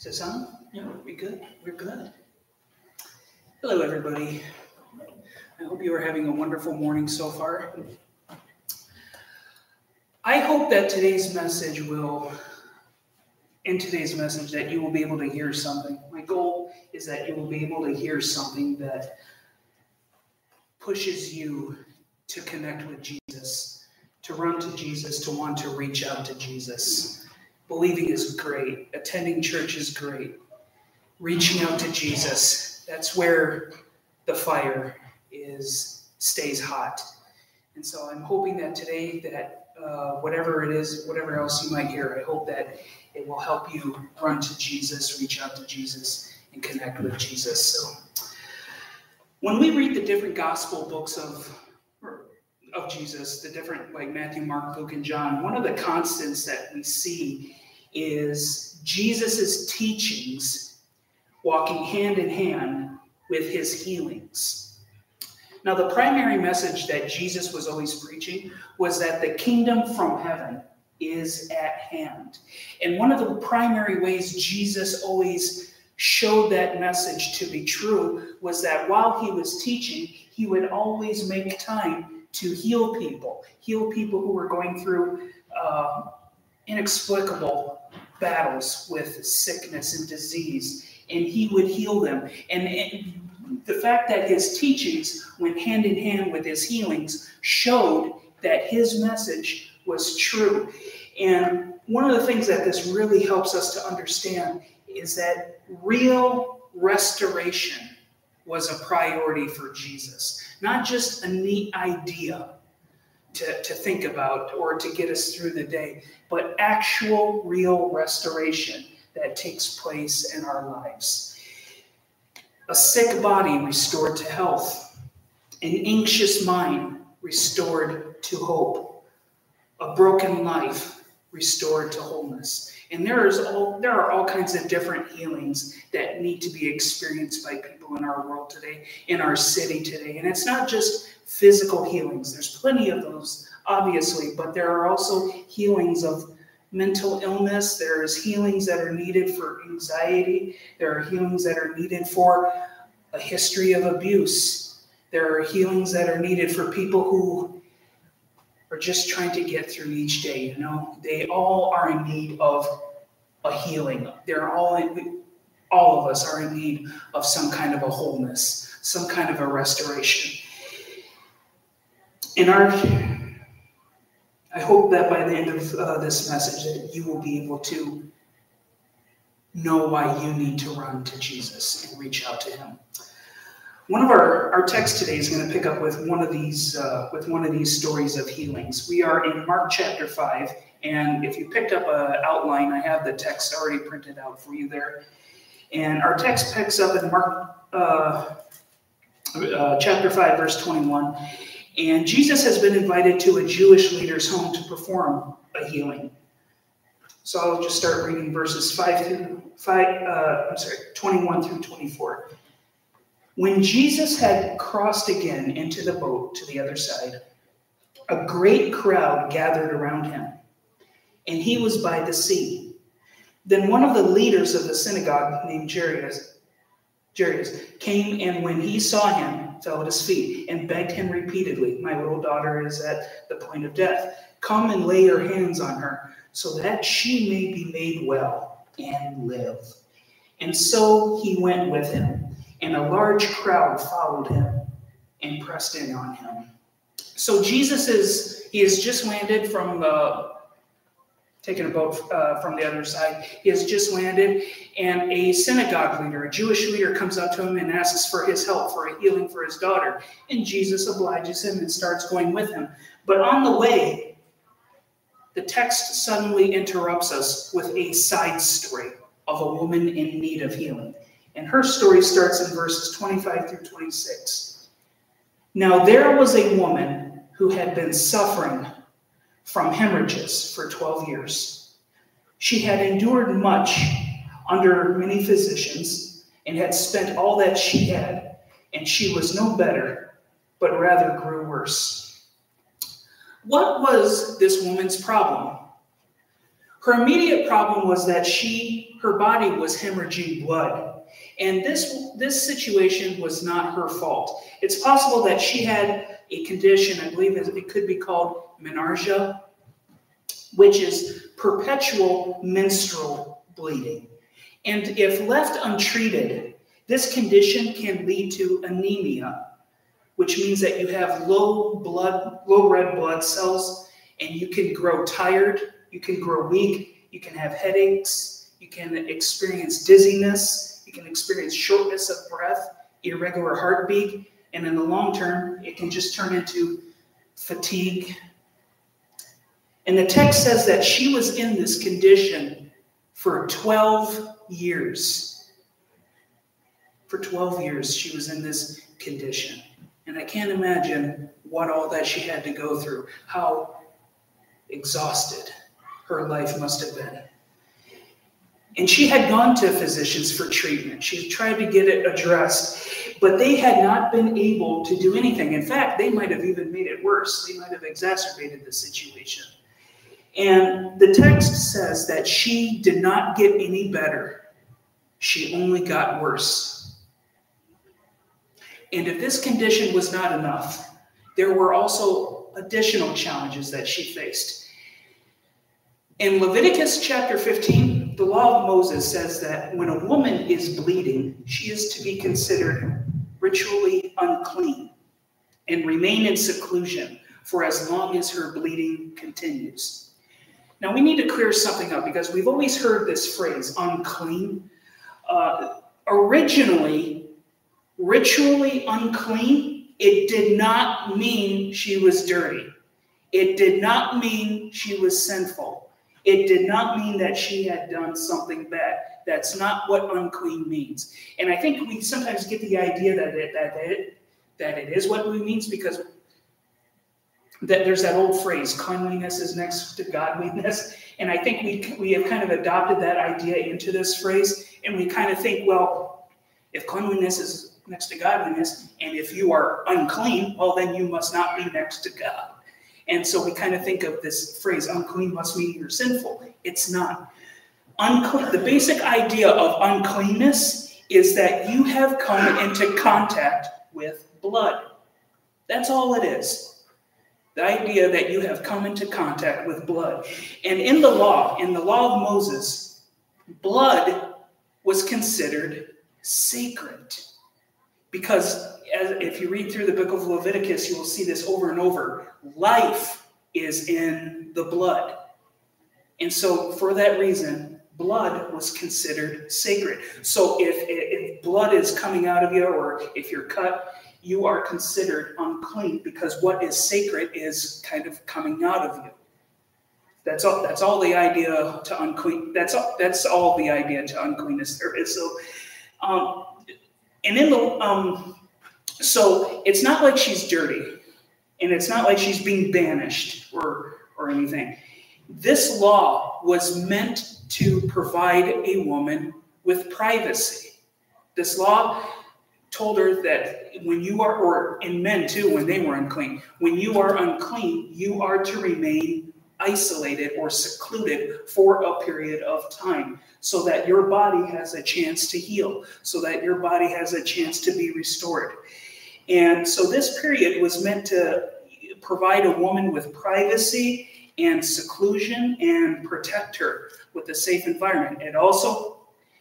Is this on? Yeah, we good? We're good. Hello, everybody. I hope you are having a wonderful morning so far. I hope that today's message that you will be able to hear something. My goal is that you will be able to hear something that pushes you to connect with Jesus, to run to Jesus, to want to reach out to Jesus. Believing is great. Attending church is great. Reaching out to Jesus, that's where the fire stays hot. And so I'm hoping that today that whatever it is, whatever else you might hear, I hope that it will help you run to Jesus, reach out to Jesus, and connect with Jesus. So when we read the different gospel books of Jesus, the different like Matthew, Mark, Luke, and John, one of the constants that we see is Jesus's teachings walking hand in hand with his healings. Now, the primary message that Jesus was always preaching was that the kingdom from heaven is at hand. And one of the primary ways Jesus always showed that message to be true was that while he was teaching, he would always make time to heal people who were going through inexplicable battles with sickness and disease, and he would heal them. And the fact that his teachings went hand in hand with his healings showed that his message was true. And one of the things that this really helps us to understand is that real restoration was a priority for Jesus. Not just a neat idea to think about or to get us through the day, but actual, real restoration that takes place in our lives. A sick body restored to health. An anxious mind restored to hope. A broken life restored to wholeness. And there are all kinds of different healings that need to be experienced by people in our world today, in our city today. And it's not just physical healings. There's plenty of those, obviously, but there are also healings of mental illness. There's healings that are needed for anxiety. There are healings that are needed for a history of abuse. There are healings that are needed for people who are just trying to get through each day. They all are in need of a healing. All of us are in need of some kind of a wholeness, some kind of a restoration. I hope that by the end of this message that you will be able to know why you need to run to Jesus and reach out to him. One of our text today is going to pick up with one of these stories of healings. We are in Mark chapter 5, and if you picked up an outline, I have the text already printed out for you there. And our text picks up in Mark chapter 5, verse 21. And Jesus has been invited to a Jewish leader's home to perform a healing. So I'll just start reading verses 21 through 24. When Jesus had crossed again into the boat to the other side, a great crowd gathered around him, and he was by the sea. Then one of the leaders of the synagogue, named Jairus, came, and when he saw him, fell at his feet and begged him repeatedly, "My little daughter is at the point of death. Come and lay your hands on her, so that she may be made well and live." And so he went with him, and a large crowd followed him and pressed in on him. So Jesus has just landed from taking a boat from the other side. He has just landed, and a synagogue leader, a Jewish leader, comes up to him and asks for his help, for a healing for his daughter. And Jesus obliges him and starts going with him. But on the way, the text suddenly interrupts us with a side story of a woman in need of healing. And her story starts in verses 25 through 26. Now there was a woman who had been suffering from hemorrhages for 12 years. She had endured much under many physicians and had spent all that she had, and she was no better, but rather grew worse. What was this woman's problem? Her immediate problem was that her body was hemorrhaging blood. And this situation was not her fault. It's possible that she had a condition, I believe it could be called menorrhagia, which is perpetual menstrual bleeding. And if left untreated, this condition can lead to anemia, which means that you have low red blood cells, and you can grow tired, you can grow weak, you can have headaches, you can experience dizziness, you can experience shortness of breath, irregular heartbeat, and in the long term, it can just turn into fatigue. And the text says that she was in this condition for 12 years. For 12 years, she was in this condition. And I can't imagine what all that she had to go through, how exhausted her life must have been. And she had gone to physicians for treatment. She tried to get it addressed, but they had not been able to do anything. In fact, they might have even made it worse. They might have exacerbated the situation. And the text says that she did not get any better. She only got worse. And if this condition was not enough, there were also additional challenges that she faced. In Leviticus chapter 15, the law of Moses says that when a woman is bleeding, she is to be considered ritually unclean and remain in seclusion for as long as her bleeding continues. Now, we need to clear something up because we've always heard this phrase, unclean. Originally, ritually unclean, it did not mean she was dirty. It did not mean she was sinful. It did not mean that she had done something bad. That's not what unclean means. And I think we sometimes get the idea that it is what it means because that there's that old phrase, cleanliness is next to godliness. And I think we have kind of adopted that idea into this phrase. And we kind of think, well, if cleanliness is next to godliness, and if you are unclean, well, then you must not be next to God. And so we kind of think of this phrase, unclean must mean you're sinful. It's not. The basic idea of uncleanness is that you have come into contact with blood. That's all it is. The idea that you have come into contact with blood. And in the law of Moses, blood was considered sacred. Because if you read through the book of Leviticus, you will see this over and over. Life is in the blood. And so for that reason, blood was considered sacred. So if blood is coming out of you or if you're cut, you are considered unclean because what is sacred is kind of coming out of you. That's all the idea to unclean. That's all the idea to uncleanness there is. So, and in the so it's not like she's dirty, and it's not like she's being banished or anything. This law was meant to provide a woman with privacy. This law told her that when you are, or in men too, when they were unclean, when you are unclean, you are to remain isolated or secluded for a period of time so that your body has a chance to heal, so that your body has a chance to be restored. And so this period was meant to provide a woman with privacy and seclusion and protect her with a safe environment. It also,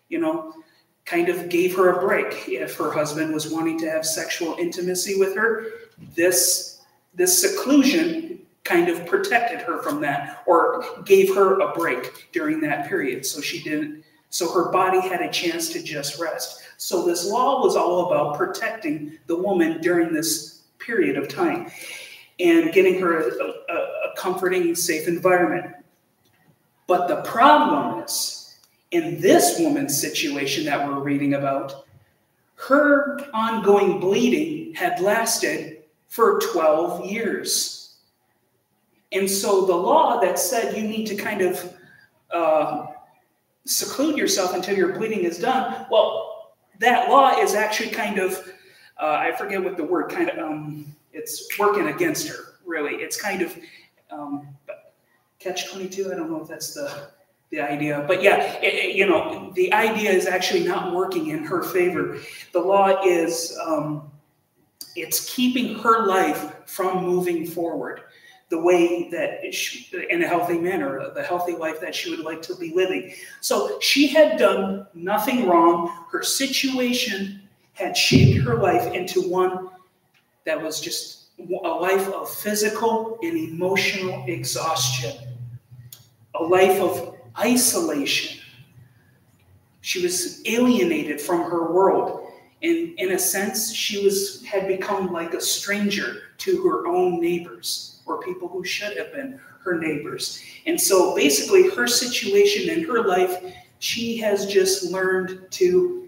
kind of gave her a break. If her husband was wanting to have sexual intimacy with her, this seclusion kind of protected her from that or gave her a break during that period. So her body had a chance to just rest. So this law was all about protecting the woman during this period of time and getting her a comforting, safe environment. But the problem is, in this woman's situation that we're reading about, her ongoing bleeding had lasted for 12 years. And so the law that said you need to kind of seclude yourself until your bleeding is done, well, that law is actually kind of, I forget what the word, it's working against her, really. It's kind of, catch-22, I don't know if that's the the idea. But yeah, the idea is actually not working in her favor. The law is, it's keeping her life from moving forward the way that in a healthy manner, the healthy life that she would like to be living. So she had done nothing wrong. Her situation had shaped her life into one that was just a life of physical and emotional exhaustion, a life of isolation. She was alienated from her world. And in a sense, she had become like a stranger to her own neighbors, or people who should have been her neighbors. And so basically her situation in her life, she has just learned to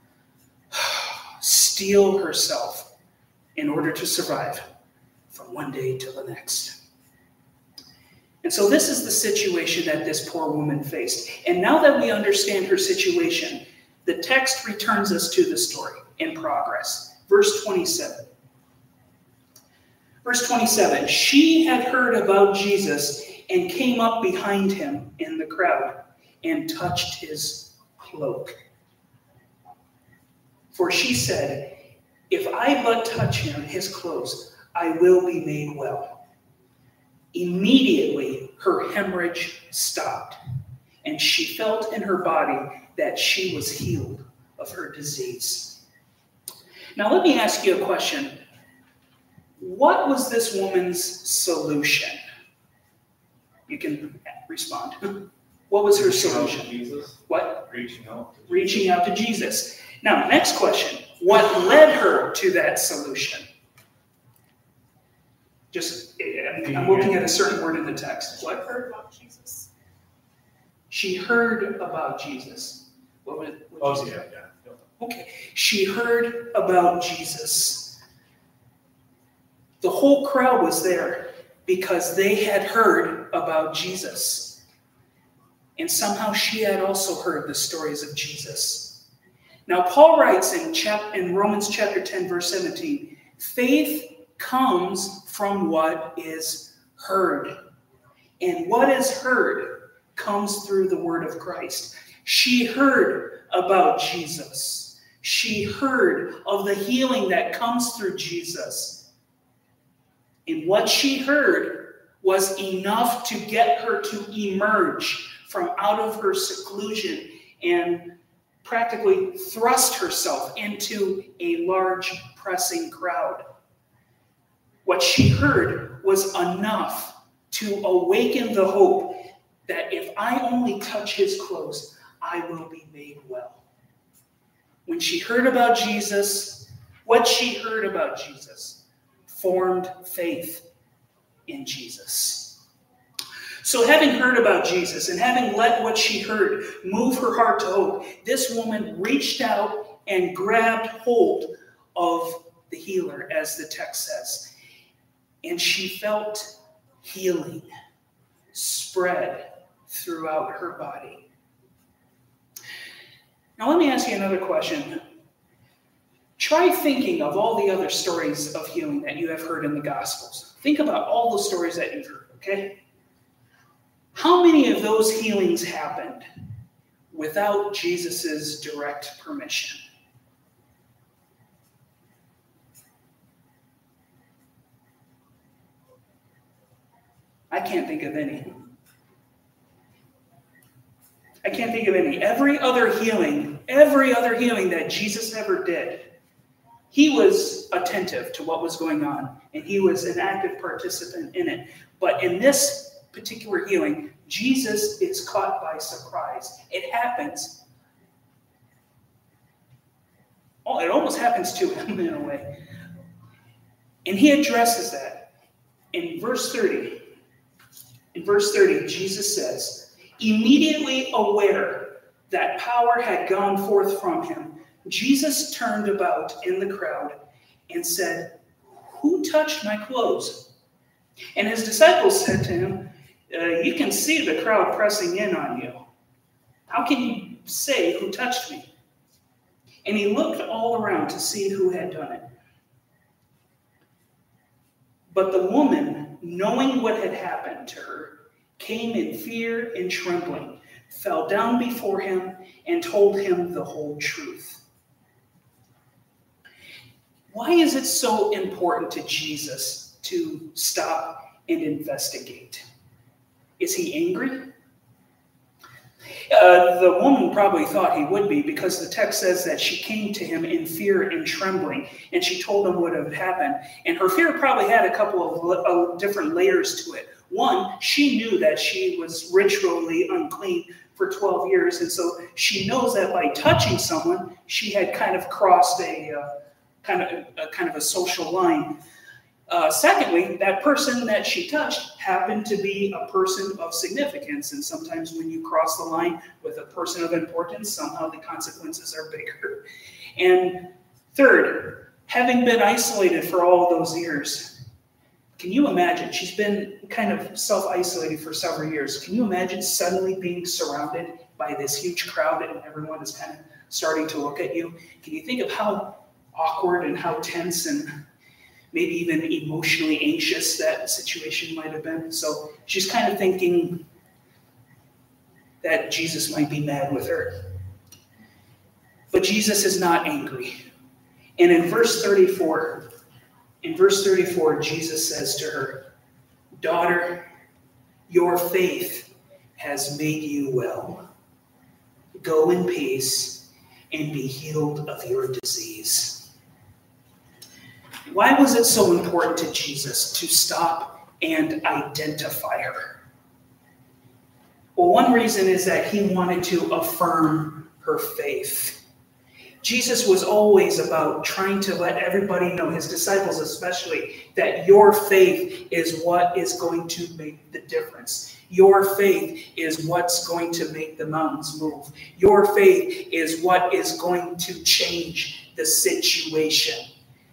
steel herself in order to survive from one day to the next. And so this is the situation that this poor woman faced. And now that we understand her situation, the text returns us to the story in progress. Verse 27. Verse 27, she had heard about Jesus and came up behind him in the crowd and touched his cloak. For she said, if I but touch him, his clothes, I will be made well. Immediately her hemorrhage stopped, and she felt in her body that she was healed of her disease. Now let me ask you a question. What was this woman's solution? You can respond. What was her solution? Jesus. What? Reaching out. Reaching out to Jesus. Now, next question. What led her to that solution? I'm looking at a certain word in the text. What? Heard about Jesus. She heard about Jesus. What was it? Yeah. Okay. She heard about Jesus. The whole crowd was there because they had heard about Jesus. And somehow she had also heard the stories of Jesus. Now, Paul writes in Romans chapter 10, verse 17, faith comes from what is heard. And what is heard comes through the word of Christ. She heard about Jesus. She heard of the healing that comes through Jesus. And what she heard was enough to get her to emerge from out of her seclusion and practically thrust herself into a large pressing crowd. What she heard was enough to awaken the hope that if I only touch his clothes, I will be made well. When she heard about Jesus, what she heard about Jesus formed faith in Jesus. So having heard about Jesus and having let what she heard move her heart to hope, this woman reached out and grabbed hold of the healer, as the text says. And she felt healing spread throughout her body. Now let me ask you another question. Try thinking of all the other stories of healing that you have heard in the Gospels. Think about all the stories that you've heard, okay? How many of those healings happened without Jesus' direct permission? I can't think of any. I can't think of any. Every other healing that Jesus ever did, he was attentive to what was going on, and he was an active participant in it. But in this particular healing, Jesus is caught by surprise. It happens. Oh, it almost happens to him in a way. And he addresses that. In verse 30, Jesus says, immediately aware that power had gone forth from him, Jesus turned about in the crowd and said, who touched my clothes? And his disciples said to him, you can see the crowd pressing in on you. How can you say who touched me? And he looked all around to see who had done it. But the woman, knowing what had happened to her, came in fear and trembling fell down before him, and told him the whole truth. Why is it so important to Jesus to stop and investigate? Is he angry? The woman probably thought he would be, because the text says that she came to him in fear and trembling, and she told him what had happened. And her fear probably had a couple of different layers to it. One, she knew that she was ritually unclean for 12 years, and so she knows that by touching someone, she had kind of crossed a kind of a social line. Secondly, that person that she touched happened to be a person of significance, and sometimes when you cross the line with a person of importance, somehow the consequences are bigger. And third, having been isolated for all those years, can you imagine? She's been kind of self-isolated for several years. Can you imagine suddenly being surrounded by this huge crowd and everyone is kind of starting to look at you? Can you think of how awkward and how tense and maybe even emotionally anxious that situation might have been? So she's kind of thinking that Jesus might be mad with her. But Jesus is not angry. And in verse 34, Jesus says to her, "Daughter, your faith has made you well. Go in peace and be healed of your disease." Why was it so important to Jesus to stop and identify her? Well, one reason is that he wanted to affirm her faith. Jesus was always about trying to let everybody know, his disciples especially, that your faith is what is going to make the difference. Your faith is what's going to make the mountains move. Your faith is what is going to change the situation.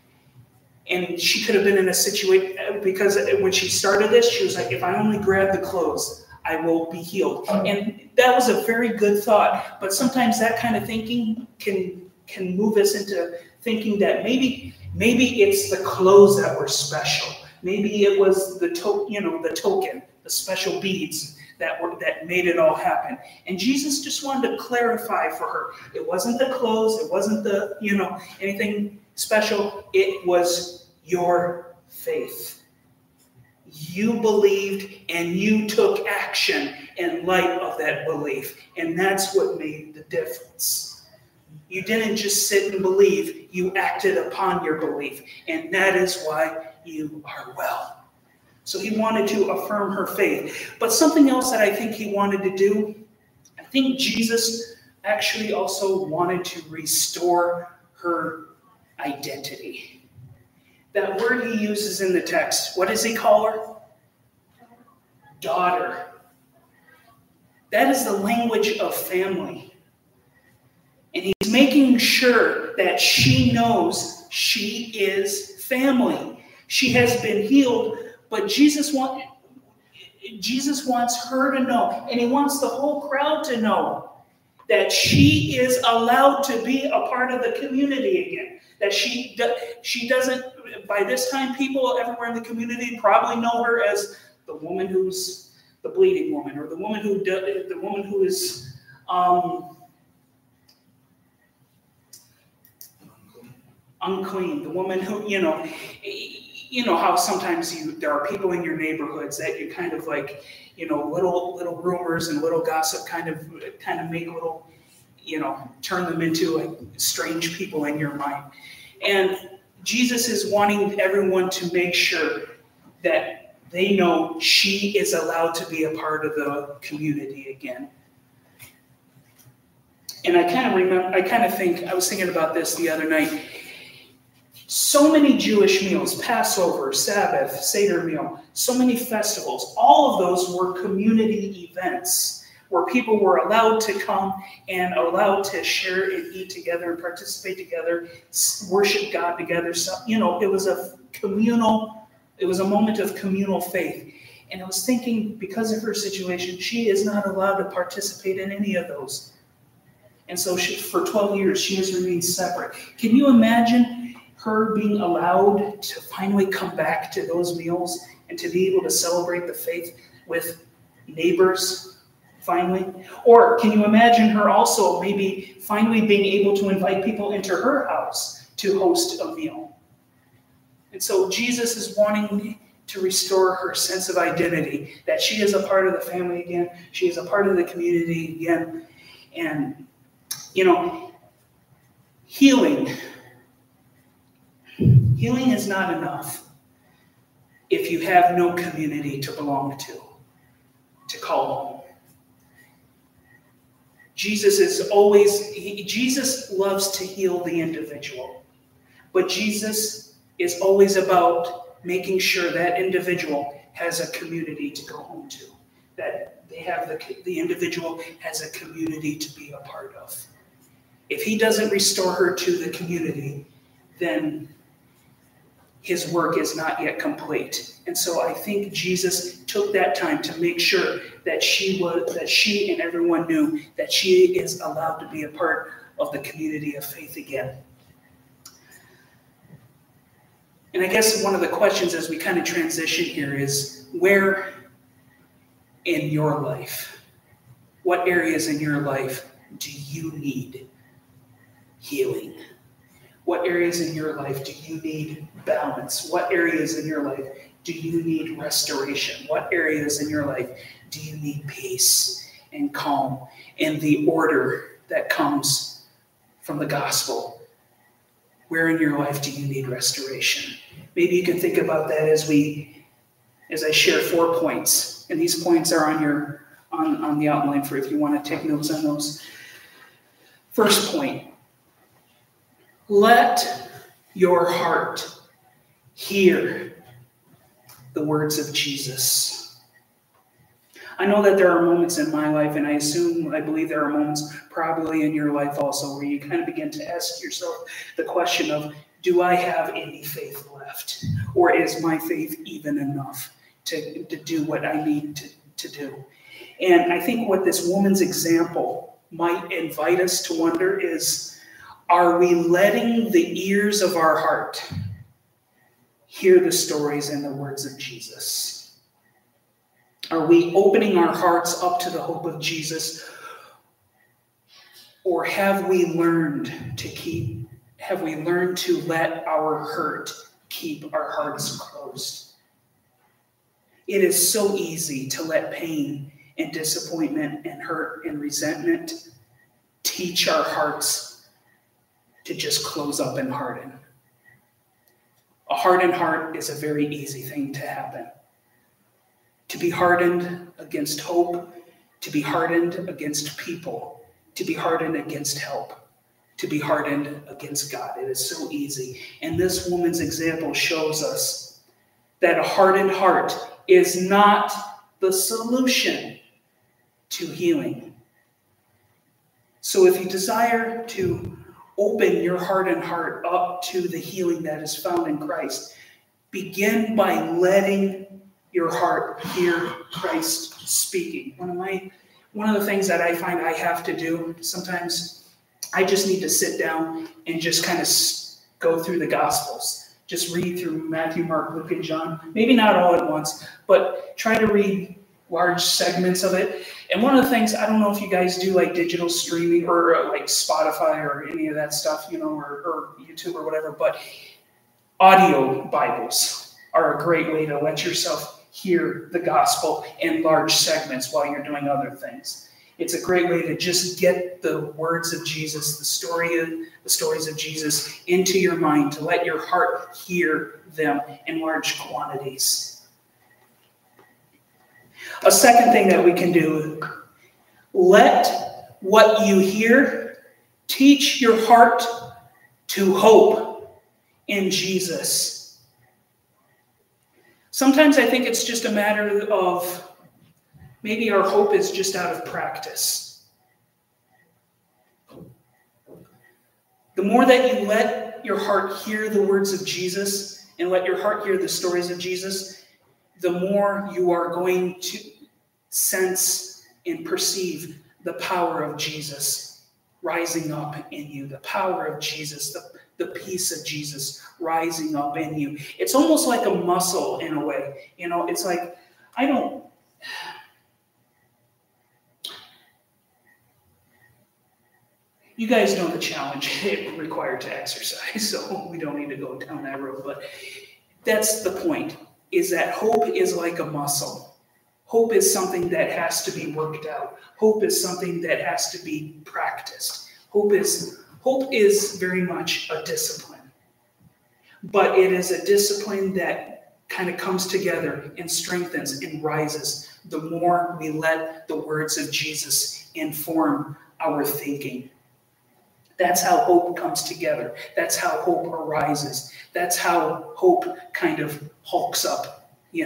And she could have been in a situation, because when she started this, she was like, if I only grab the clothes, I will be healed. And that was a very good thought. But sometimes that kind of thinking can move us into thinking that maybe it's the clothes that were special. Maybe it was the token, the special beads that made it all happen. And Jesus just wanted to clarify for her. It wasn't the clothes. It wasn't the, anything special. It was your faith. You believed and you took action in light of that belief. And that's what made the difference. You didn't just sit and believe, you acted upon your belief. And that is why you are well. So he wanted to affirm her faith. But something else that I think he wanted to do, I think Jesus actually also wanted to restore her identity. That word he uses in the text, what does he call her? Daughter. That is the language of family. And he's making sure that she knows she is family. She has been healed, but Jesus wants her to know, and he wants the whole crowd to know that she is allowed to be a part of the community again. That she doesn't, by this time, people everywhere in the community probably know her as the woman who's the bleeding woman, or the woman who is unclean, the woman who, how sometimes there are people in your neighborhoods that you kind of like, little rumors and little gossip kind of make little, turn them into like strange people in your mind. And Jesus is wanting everyone to make sure that they know she is allowed to be a part of the community again. And I was thinking about this the other night. So many Jewish meals, Passover, Sabbath, Seder meal, so many festivals, all of those were community events where people were allowed to come and allowed to share and eat together and participate together, worship God together. So, it was a moment of communal faith. And I was thinking, because of her situation, she is not allowed to participate in any of those. And so for 12 years, she has remained separate. Can you imagine her being allowed to finally come back to those meals and to be able to celebrate the faith with neighbors finally? Or can you imagine her also maybe finally being able to invite people into her house to host a meal? And so Jesus is wanting to restore her sense of identity, that she is a part of the family again, she is a part of the community again. And, healing is not enough if you have no community to belong to call home. Jesus loves to heal the individual, but Jesus is always about making sure that individual has a community to go home to, that they have the individual has a community to be a part of. If he doesn't restore her to the community, then his work is not yet complete. And so I think Jesus took that time to make sure that she and everyone knew that she is allowed to be a part of the community of faith again. And I guess one of the questions as we kind of transition here is, where in your life, what areas in your life do you need healing? What areas in your life do you need balance? What areas in your life do you need restoration? What areas in your life do you need peace and calm and the order that comes from the gospel? Where in your life do you need restoration? Maybe you can think about that as I share 4 points, and these points are on the outline for if you want to take notes on those. First point: let your heart hear the words of Jesus. I know that there are moments in my life, and I believe there are moments probably in your life also, where you kind of begin to ask yourself the question of, do I have any faith left? Or is my faith even enough to do what I need to do? And I think what this woman's example might invite us to wonder is, are we letting the ears of our heart hear the stories and the words of Jesus? Are we opening our hearts up to the hope of Jesus? Or have we learned to let our hurt keep our hearts closed? It is so easy to let pain and disappointment and hurt and resentment teach our hearts to just close up and harden. A hardened heart is a very easy thing to happen. To be hardened against hope, to be hardened against people, to be hardened against help, to be hardened against God. It is so easy. And this woman's example shows us that a hardened heart is not the solution to healing. So if you desire to open your hardened heart up to the healing that is found in Christ, begin by letting your heart hear Christ speaking. One of the things that I find I have to do sometimes, I just need to sit down and just kind of go through the Gospels. Just read through Matthew, Mark, Luke, and John. Maybe not all at once, but try to read large segments of it. And one of the things, I don't know if you guys do like digital streaming or like Spotify or any of that stuff, or YouTube or whatever, but audio Bibles are a great way to let yourself hear the gospel in large segments while you're doing other things. It's a great way to just get the words of Jesus, the stories of Jesus into your mind, to let your heart hear them in large quantities. A second thing that we can do, let what you hear teach your heart to hope in Jesus. Sometimes I think it's just a matter of maybe our hope is just out of practice. The more that you let your heart hear the words of Jesus and let your heart hear the stories of Jesus, the more you are going to sense and perceive the power of Jesus rising up in you, the power of Jesus, the peace of Jesus rising up in you. It's almost like a muscle in a way. It's like, You guys know the challenge it required to exercise, so we don't need to go down that road. But that's the point, is that hope is like a muscle. Hope is something that has to be worked out. Hope is something that has to be practiced. Hope is very much a discipline. But it is a discipline that kind of comes together and strengthens and rises the more we let the words of Jesus inform our thinking. That's how hope comes together. That's how hope arises. That's how hope kind of hulks up,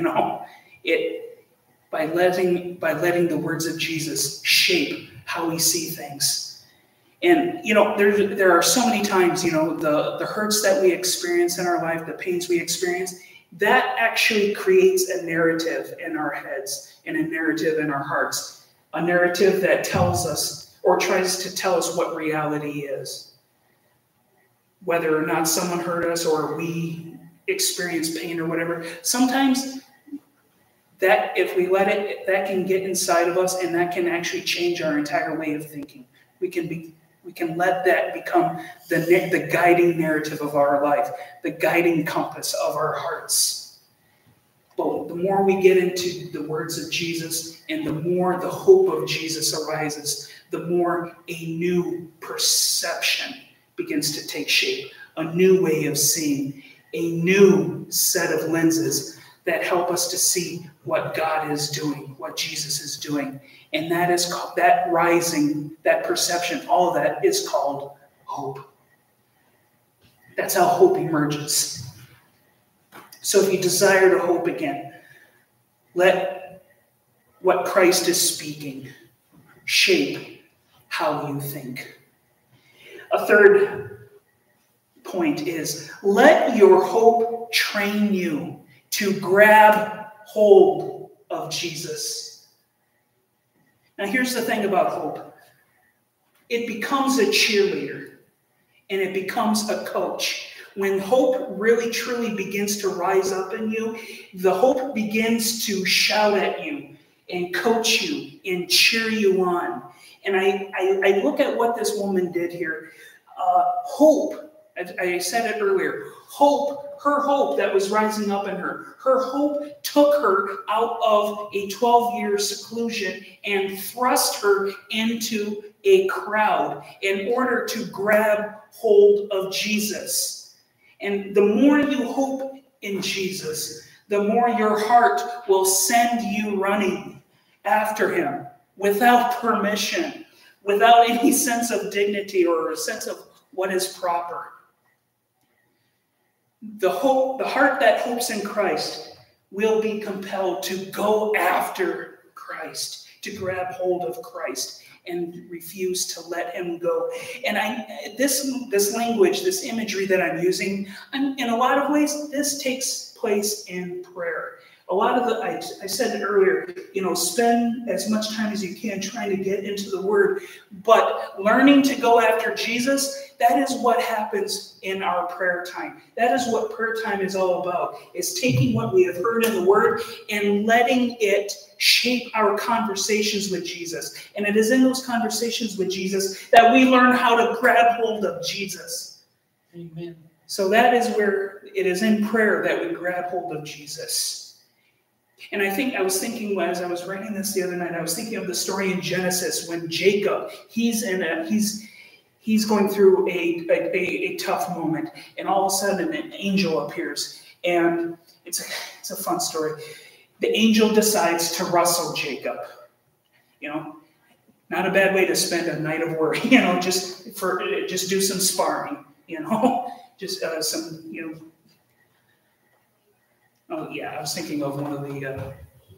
by letting the words of Jesus shape how we see things. And, there are so many times, the hurts that we experience in our life, the pains we experience, that actually creates a narrative in our heads and a narrative in our hearts, a narrative that tells us or tries to tell us what reality is. Whether or not someone hurt us or we experience pain or whatever, sometimes that if we let it, that can get inside of us and that can actually change our entire way of thinking. We can let that become the guiding narrative of our life, the guiding compass of our hearts. But the more we get into the words of Jesus and the more the hope of Jesus arises, the more a new perception begins to take shape, a new way of seeing, a new set of lenses that help us to see what God is doing, what Jesus is doing. And that is called, that rising, that perception, all of that is called hope. That's how hope emerges. So if you desire to hope again, let what Christ is speaking shape how you think. A third point is, let your hope train you to grab hold of Jesus. Now here's the thing about hope. It becomes a cheerleader and it becomes a coach. When hope really truly begins to rise up in you, the hope begins to shout at you and coach you and cheer you on. And I look at what this woman did here. Hope, I said it earlier, hope, her hope that was rising up in her hope took her out of a 12-year seclusion and thrust her into a crowd in order to grab hold of Jesus. And the more you hope in Jesus, the more your heart will send you running after him without permission, without any sense of dignity or a sense of what is proper. The heart that hopes in Christ will be compelled to go after Christ, to grab hold of Christ and refuse to let him go. And this language, this imagery that I'm using, in a lot of ways, this takes place in prayer. A lot of I said it earlier, spend as much time as you can trying to get into the Word. But learning to go after Jesus, that is what happens in our prayer time. That is what prayer time is all about, is taking what we have heard in the Word and letting it shape our conversations with Jesus. And it is in those conversations with Jesus that we learn how to grab hold of Jesus. Amen. So that is where it is in prayer that we grab hold of Jesus. And I was thinking as I was writing this the other night, I was thinking of the story in Genesis when Jacob, he's going through a tough moment, and all of a sudden an angel appears, and it's a fun story. The angel decides to wrestle Jacob. Not a bad way to spend a night of work. Just do some sparring. Just some. Oh yeah, I was thinking of one of the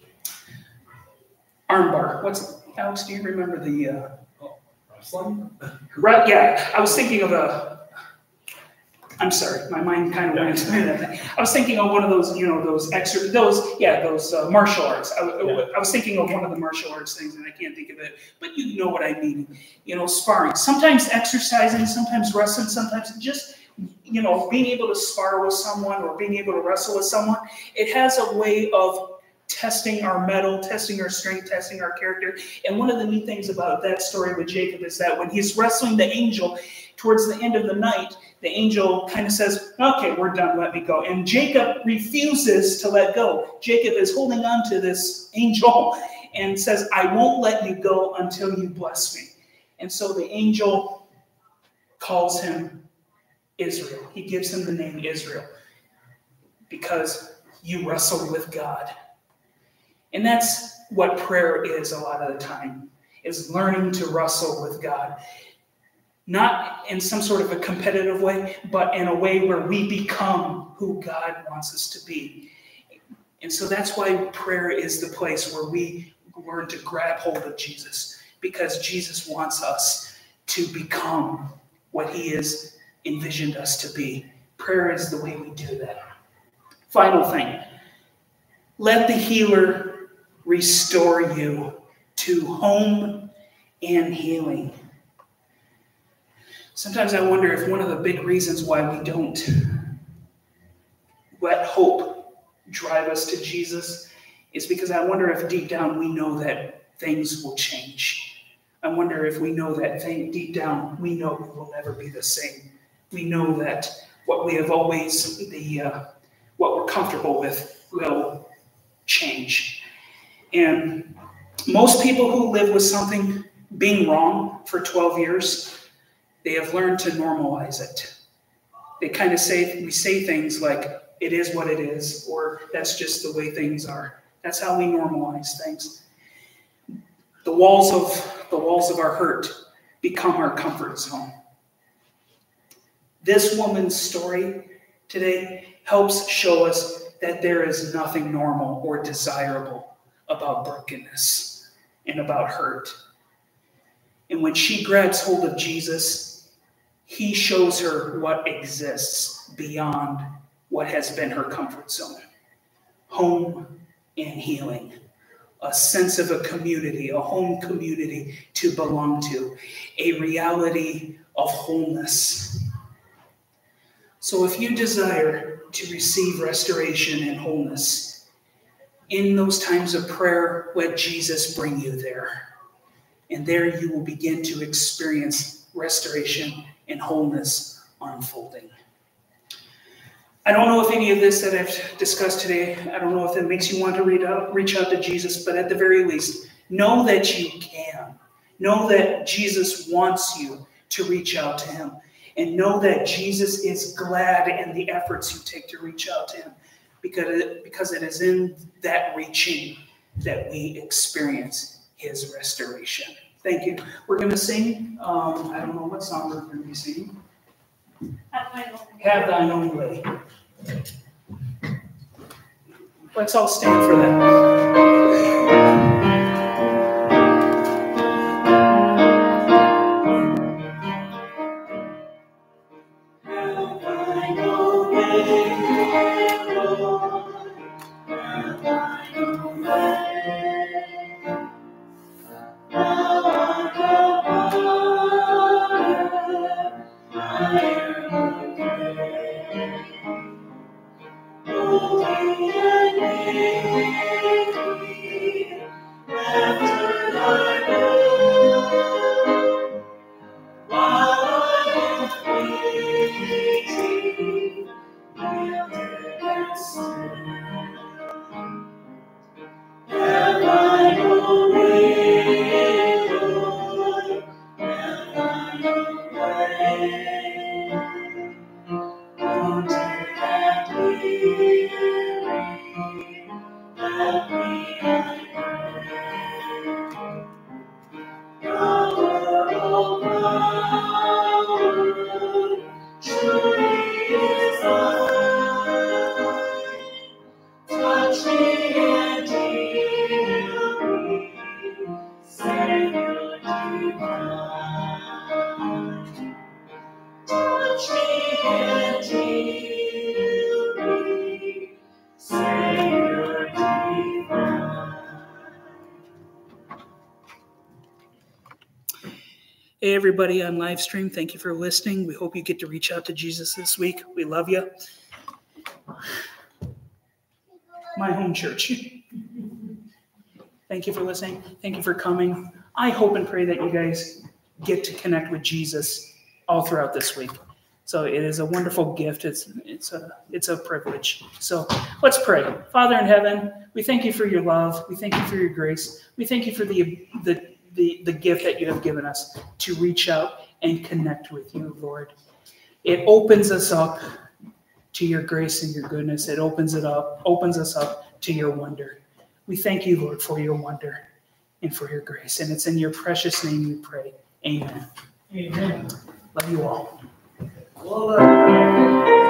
armbar. Alex? Do you remember the wrestling? Right? Yeah, I was thinking of I'm sorry, my mind kind of went into that. I was thinking of one of those, those martial arts. I was thinking of one of the martial arts things, and I can't think of it. But you know what I mean? Sparring. Sometimes exercising, sometimes wrestling, sometimes just. Being able to spar with someone or being able to wrestle with someone, it has a way of testing our mettle, testing our strength, testing our character. And one of the neat things about that story with Jacob is that when he's wrestling the angel towards the end of the night, the angel kind of says, okay, we're done, let me go. And Jacob refuses to let go. Jacob is holding on to this angel and says, I won't let you go until you bless me. And so the angel calls him Israel. He gives him the name Israel because you wrestle with God. And that's what prayer is a lot of the time, is learning to wrestle with God. Not in some sort of a competitive way, but in a way where we become who God wants us to be. And so that's why prayer is the place where we learn to grab hold of Jesus, because Jesus wants us to become what he has envisioned us to be. Prayer is the way we do that. Final thing, let the healer restore you to home and healing. Sometimes I wonder if one of the big reasons why we don't let hope drive us to Jesus is because I wonder if deep down we know that things will change. I wonder if we know that deep down we know we will never be the same. We know that what we have always, what we're comfortable with will change. And most people who live with something being wrong for 12 years, they have learned to normalize it. They kind of we say things like, it is what it is, or that's just the way things are. That's how we normalize things. The walls of our hurt become our comfort zone. This woman's story today helps show us that there is nothing normal or desirable about brokenness and about hurt. And when she grabs hold of Jesus, he shows her what exists beyond what has been her comfort zone. Home and healing. A sense of a community, a home community to belong to. A reality of wholeness. So if you desire to receive restoration and wholeness, in those times of prayer, let Jesus bring you there. And there you will begin to experience restoration and wholeness unfolding. I don't know if any of this that I've discussed today, I don't know if it makes you want to reach out to Jesus, but at the very least, know that you can. Know that Jesus wants you to reach out to him. And know that Jesus is glad in the efforts you take to reach out to him. Because it is in that reaching that we experience his restoration. Thank you. We're going to sing. I don't know what song we're going to be singing. Have Thine Own Way. Let's all stand for that. Hey, everybody on live stream, thank you for listening. We hope you get to reach out to Jesus this week. We love you. My home church. Thank you for listening. Thank you for coming. I hope and pray that you guys get to connect with Jesus all throughout this week. So it is a wonderful gift. It's a privilege. So let's pray. Father in heaven, we thank you for your love. We thank you for your grace. We thank you for the gift that you have given us to reach out and connect with you, Lord. It opens us up to your grace and your goodness. It opens us up to your wonder. We thank you, Lord, for your wonder and for your grace. And it's in your precious name we pray. Amen. Amen. Love you all. Well done.